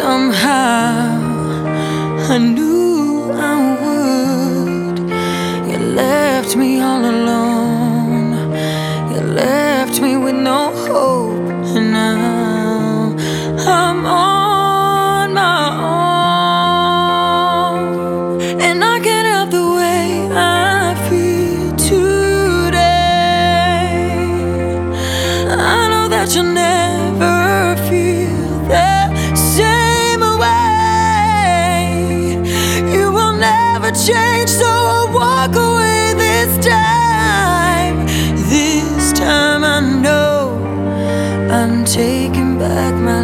Somehow I knew I would. You left me all alone. You left me with no hope, and now I'm on my own. And I can't help the way I feel today. I know that you'll never feel the same way. You will never change, so I'll walk away this time. This time I know I'm taking back my